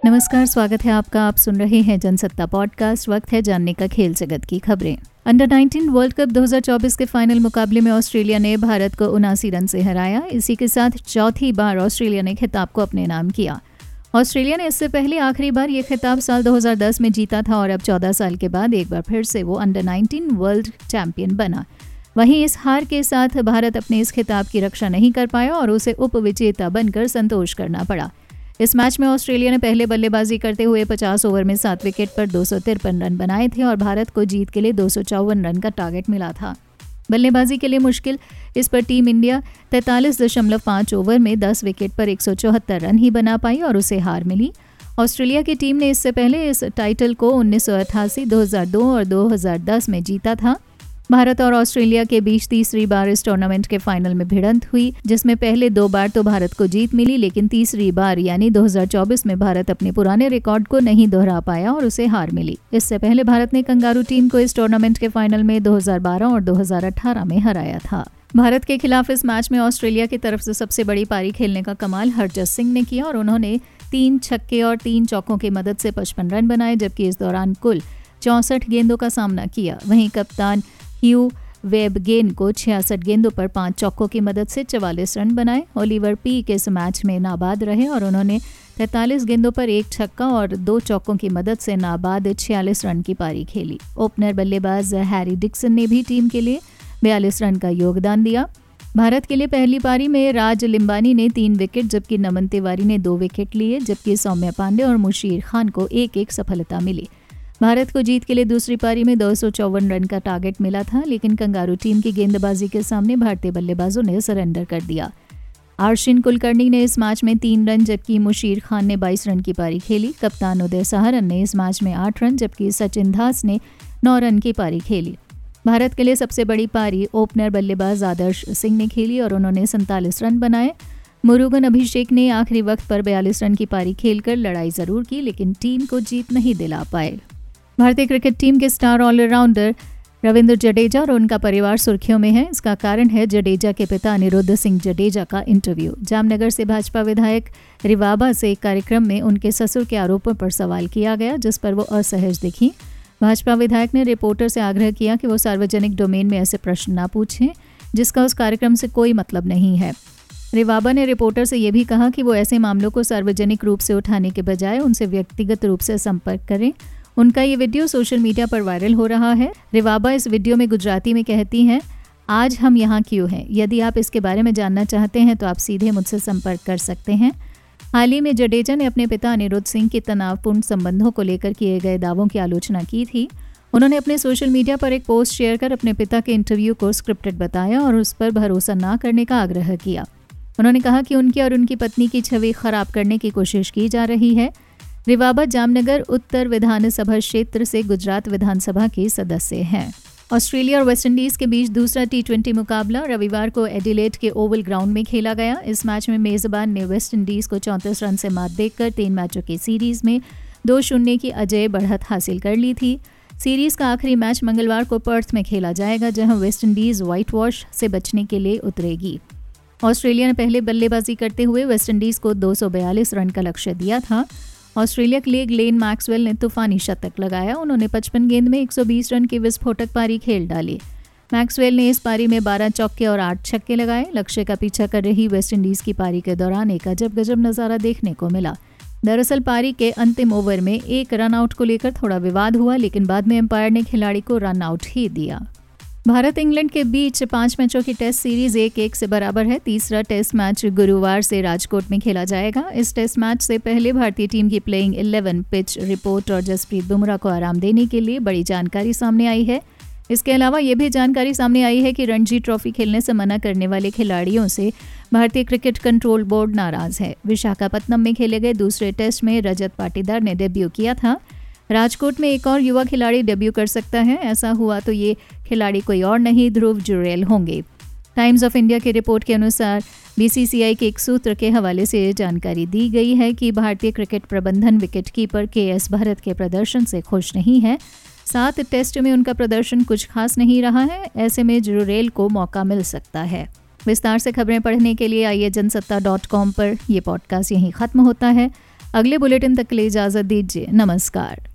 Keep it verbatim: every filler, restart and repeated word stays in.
नमस्कार, स्वागत है आपका। आप सुन रहे हैं जनसत्ता पॉडकास्ट। वक्त है जानने का खेल जगत की खबरें। अंडर नाइनटीन वर्ल्ड कप दो हज़ार चौबीस के फाइनल मुकाबले में ऑस्ट्रेलिया ने भारत को उनासी रन से हराया। इसी के साथ चौथी बार ऑस्ट्रेलिया ने खिताब को अपने नाम किया। ऑस्ट्रेलिया ने इससे पहले आखिरी बार ये खिताब साल दो हज़ार दस में जीता था और अब चौदह साल के बाद एक बार फिर से वो अंडर नाइनटीन वर्ल्ड चैंपियन बना। वहीं इस हार के साथ भारत अपने इस खिताब की रक्षा नहीं कर पाया और उसे उपविजेता बनकर संतोष करना पड़ा। इस मैच में ऑस्ट्रेलिया ने पहले बल्लेबाजी करते हुए पचास ओवर में सात विकेट पर दो सौ तिरपन रन बनाए थे और भारत को जीत के लिए दो सौ चौवन रन का टारगेट मिला था। बल्लेबाजी के लिए मुश्किल इस पर टीम इंडिया तैंतालीस दशमलव पाँच ओवर में दस विकेट पर एक सौ चौहत्तर रन ही बना पाई और उसे हार मिली। ऑस्ट्रेलिया की टीम ने इससे पहले इस टाइटल को उन्नीस सौ अट्ठासी, दो हज़ार दो और दो हज़ार दस में जीता था। भारत और ऑस्ट्रेलिया के बीच तीसरी बार इस टूर्नामेंट के फाइनल में भिड़ंत हुई, जिसमें पहले दो बार तो भारत को जीत मिली, लेकिन तीसरी बार यानी दो हज़ार चौबीस में भारत अपने पुराने रिकॉर्ड को नहीं दोहरा पाया और उसे हार मिली। इससे पहले भारत ने कंगारू टीम को इस टूर्नामेंट के फाइनल में दो हज़ार बारह और दो हज़ार अठारह में हराया था। भारत के खिलाफ इस मैच में ऑस्ट्रेलिया की तरफ से सबसे बड़ी पारी खेलने का कमाल हरजस सिंह ने किया और उन्होंने तीन छक्के और तीन चौकों की मदद से पचपन रन बनाए, जबकि इस दौरान कुल चौंसठ गेंदों का सामना किया। वहीं कप्तान ह्यू वेबगेन को छियासठ गेंदों पर पांच चौकों की मदद से चवालीस रन बनाए। ओलिवर पीक इस मैच में नाबाद रहे और उन्होंने तैंतालीस गेंदों पर एक छक्का और दो चौकों की मदद से नाबाद छियालीस रन की पारी खेली। ओपनर बल्लेबाज हैरी डिक्सन ने भी टीम के लिए बयालीस रन का योगदान दिया। भारत के लिए पहली पारी में राज लिम्बानी ने तीन विकेट जबकि नमन तिवारी ने दो विकेट लिए, जबकि सौम्या पांडे और मुशीर खान को एक एक सफलता मिली। भारत को जीत के लिए दूसरी पारी में दो सौ चौवन रन का टारगेट मिला था, लेकिन कंगारू टीम की गेंदबाजी के सामने भारतीय बल्लेबाजों ने सरेंडर कर दिया। आर्शिन कुलकर्णी ने इस मैच में तीन रन जबकि मुशीर खान ने बाईस रन की पारी खेली। कप्तान उदय सहारन ने इस मैच में आठ रन जबकि सचिन दास ने नौ रन की पारी खेली। भारत के लिए सबसे बड़ी पारी ओपनर बल्लेबाज आदर्श सिंह ने खेली और उन्होंने सैंतालीस रन बनाए। मुरुगन अभिषेक ने आखिरी वक्त पर बयालीस रन की पारी खेलकर लड़ाई जरूर की, लेकिन टीम को जीत नहीं दिला पाए। भारतीय क्रिकेट टीम के स्टार ऑलराउंडर रविंद्र जडेजा और उनका परिवार सुर्खियों में है। इसका कारण है जडेजा के पिता अनिरुद्ध सिंह जडेजा का इंटरव्यू। जामनगर से भाजपा विधायक रिवाबा से एक कार्यक्रम में उनके ससुर के आरोपों पर सवाल किया गया, जिस पर वो असहज दिखी। भाजपा विधायक ने रिपोर्टर से आग्रह किया कि वो सार्वजनिक डोमेन में ऐसे प्रश्न न पूछें जिसका उस कार्यक्रम से कोई मतलब नहीं है। रिवाबा ने रिपोर्टर से यह भी कहा कि वो ऐसे मामलों को सार्वजनिक रूप से उठाने के बजाय उनसे व्यक्तिगत रूप से संपर्क करें। उनका ये वीडियो सोशल मीडिया पर वायरल हो रहा है। रिवाबा इस वीडियो में गुजराती में कहती हैं, आज हम यहाँ क्यों हैं? यदि आप इसके बारे में जानना चाहते हैं तो आप सीधे मुझसे संपर्क कर सकते हैं। हाल ही में जडेजा ने अपने पिता अनिरुद्ध सिंह के तनावपूर्ण संबंधों को लेकर किए गए दावों की आलोचना की थी। उन्होंने अपने सोशल मीडिया पर एक पोस्ट शेयर कर अपने पिता के इंटरव्यू को स्क्रिप्टेड बताया और उस पर भरोसा न करने का आग्रह किया। उन्होंने कहा कि उनकी और उनकी पत्नी की छवि खराब करने की कोशिश की जा रही है। रिवाबा जामनगर उत्तर विधानसभा क्षेत्र से गुजरात विधानसभा के सदस्य हैं। ऑस्ट्रेलिया और वेस्टइंडीज के बीच दूसरा टी ट्वेंटी मुकाबला रविवार को एडिलेड के ओवल ग्राउंड में खेला गया। इस मैच में मेजबान ने वेस्टइंडीज को चौंतीस रन से मात देकर तीन मैचों की सीरीज में दो शून्य की अजय बढ़त हासिल कर ली थी। सीरीज का आखिरी मैच मंगलवार को पर्थ में खेला जाएगा, जहां वेस्टइंडीज व्हाइट वॉश से बचने के लिए उतरेगी। ऑस्ट्रेलिया ने पहले बल्लेबाजी करते हुए वेस्टइंडीज को दो सौ बयालीस रन का लक्ष्य दिया था। ऑस्ट्रेलिया के लिए ग्लेन मैक्सवेल ने तूफानी शतक लगाया। उन्होंने पचपन गेंद में एक सौ बीस रन की विस्फोटक पारी खेल डाली। मैक्सवेल ने इस पारी में बारह चौके और आठ छक्के लगाए। लक्ष्य का पीछा कर रही वेस्टइंडीज की पारी के दौरान एक अजब गजब नज़ारा देखने को मिला। दरअसल पारी के अंतिम ओवर में एक रन आउट को लेकर थोड़ा विवाद हुआ, लेकिन बाद में एम्पायर ने खिलाड़ी को रन आउट ही दिया। भारत इंग्लैंड के बीच पांच मैचों की टेस्ट सीरीज एक एक से बराबर है। तीसरा टेस्ट मैच गुरुवार से राजकोट में खेला जाएगा। इस टेस्ट मैच से पहले भारतीय टीम की प्लेइंग इलेवन पिच रिपोर्ट और जसप्रीत बुमराह को आराम देने के लिए बड़ी जानकारी सामने आई है। इसके अलावा ये भी जानकारी सामने आई है कि रणजी ट्रॉफी खेलने से मना करने वाले खिलाड़ियों से भारतीय क्रिकेट कंट्रोल बोर्ड नाराज है। विशाखापत्तनम में खेले गए दूसरे टेस्ट में रजत पाटीदार ने डेब्यू किया था। राजकोट में एक और युवा खिलाड़ी डेब्यू कर सकता है। ऐसा हुआ तो ये खिलाड़ी कोई और नहीं, ध्रुव जुरेल होंगे। टाइम्स ऑफ इंडिया की रिपोर्ट के अनुसार बीसीसीआई के एक सूत्र के हवाले से जानकारी दी गई है कि भारतीय क्रिकेट प्रबंधन विकेटकीपर के एस भरत के प्रदर्शन से खुश नहीं है। सात टेस्ट में उनका प्रदर्शन कुछ खास नहीं रहा है। ऐसे में जुरेल को मौका मिल सकता है। विस्तार से खबरें पढ़ने के लिए आइए जनसत्ता डॉट कॉम पर। यह पॉडकास्ट यहीं ख़त्म होता है। अगले बुलेटिन तक के लिए इजाजत दीजिए। नमस्कार।